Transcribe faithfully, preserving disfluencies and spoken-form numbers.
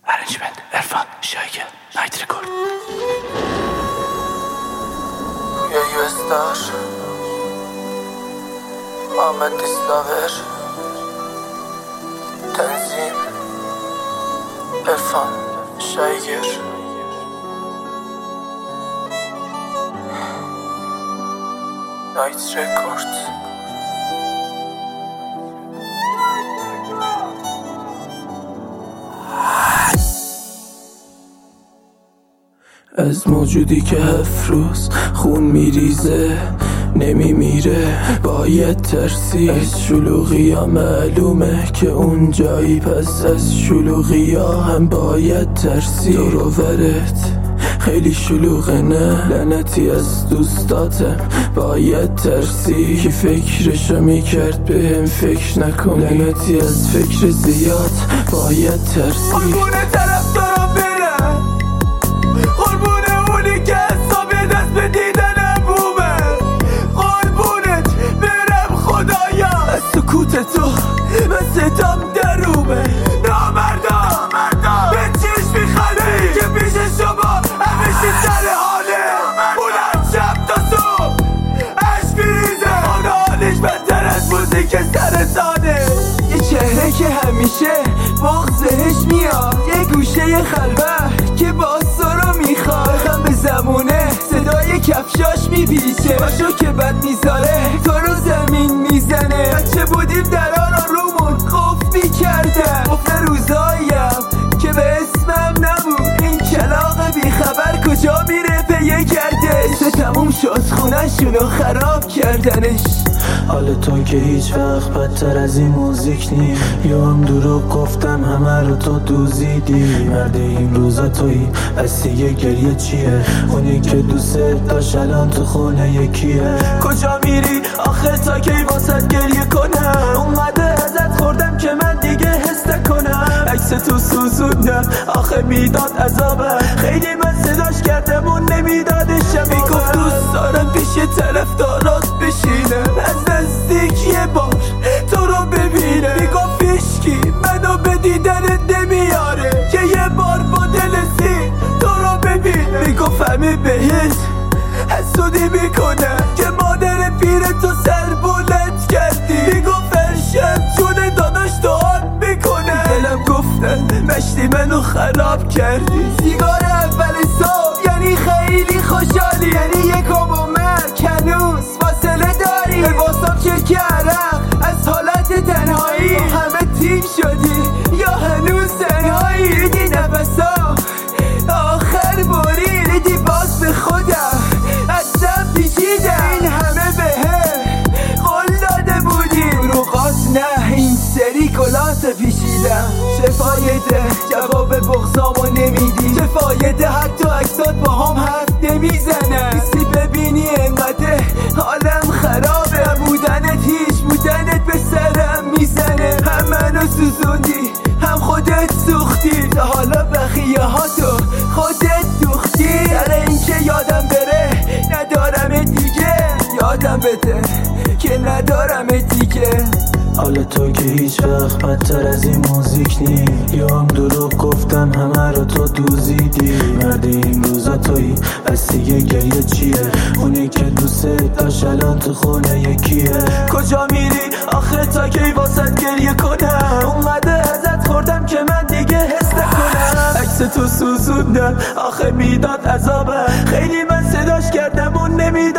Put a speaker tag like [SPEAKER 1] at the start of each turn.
[SPEAKER 1] Arrangement عرفان شایگه نایت رکورد.
[SPEAKER 2] یا یو استار محمد دیسلاور تنظیم عرفان شایگر نایت رکورد. از موجودی که هفت روز خون میریزه نمی میره باید ترسی. از شلوغی ها معلومه که اون جایی، پس از شلوغی ها هم باید ترسی. دوروبرت خیلی شلوغه نه؟ لعنتی از دوستاتم باید ترسی. کی فکرشو میکرد بهم فکر نکنی؟ لعنتی از فکر زیاد باید ترسی.
[SPEAKER 3] قربونه طرف دارم برم، قربونه اونی که حسابی دست به دیدنم بومه، قربونت برم خدایا از سکوت تو من ستم درومه. نامردم به چیش میخنه که پیش شما همیشی سر حاله، اون از شب تا صبح عشق میریزه، خانه حالش بدتر از موزیک سرطانه. یه چهره که همیشه بغضش میاد، یه گوشه خلوت که باز رو میخواد، بخم به زمونه صدای کفشاش میپیچه، باشو که بد میذاره تو رو زمین میزنه. بچه بودیم درارا رومون قفل میکردن، قفل روزاییم که به اسمم نبود. این کلاغ بیخبر کجا میره پیه کرده، سه تموم شد خونه‌شونو خراب کردنش.
[SPEAKER 2] حال تو که هیچ وقت بدتر از این موزیک نی، یا هم دروغ گفتم همه رو تو دوزیدی. مرد این روزا تویی پس دیگه گریه چیه؟ اونی که دوست داشت الان تو خونه یکیه.
[SPEAKER 3] کجا میری آخه تا کی واسه گریه کنم؟ اونقدر ازت خوردم که من دیگه حس نکنم. عکس تو سوزوندم آخه میداد عذابه، خیلی من صداش کردم اون نمیدادشم. میگفت دوست دارم پیش طرفدارات بشینم، از نزدیک یه بار تو رو ببینه. میگفت هیچکی منو به دیدنت نمیاره که یه بار با دل زین تو رو ببینه. میگفت همه بهت حسودی میکنه که مادر پیر تو سر بلند کردی. میگفت فرشم چون داداش دعات میکنه، دلم گفتن مشتی منو خراب کردی. سیگار اول صبح یعنی خیلی خوشحالی، یعنی یکم و مرگ هنوز فاصله داری. لباسم چه عرق از حالت تنهایی، همه تیم شدی یا هنوز تنهایی؟ دیدی نفسام آخر باری، دیدی باز به خودم ازم پیچیدم. این همه به هم قول داده بودیم روغات نه، این سری گلات پیچیدم. چه فایده جواب بغضامو نمیدی؟ چه فایده حتی اکسات با هم حرف نمیزنن؟ کسی ببینی انقدر حالم خرابه، بودنت هیچ بودنت به سرم میزنه. هم منو سوزوندی هم خودت سوختی، تا حالا بخیه ها تو خودت دوختی. در این که یادم بره ندارم دیگه، یادم بده که ندارم دیگه.
[SPEAKER 2] حال تو که هیچ وقت بدتر از این موزیک نی، یا هم دروغ گفتم همه رو تو دوزیدی. مرد این روزا تویی پس دیگه گریه چیه؟ اونی که دوست داشت الان تو خونه یکیه.
[SPEAKER 3] کجا میری آخه تا کی واسه گریه کنم؟ اونقدر ازت خوردم که من دیگه حس نکنم. عکس تو سوزوندم آخه میداد عذابه، خیلی من صداش کردم اون نمیداد.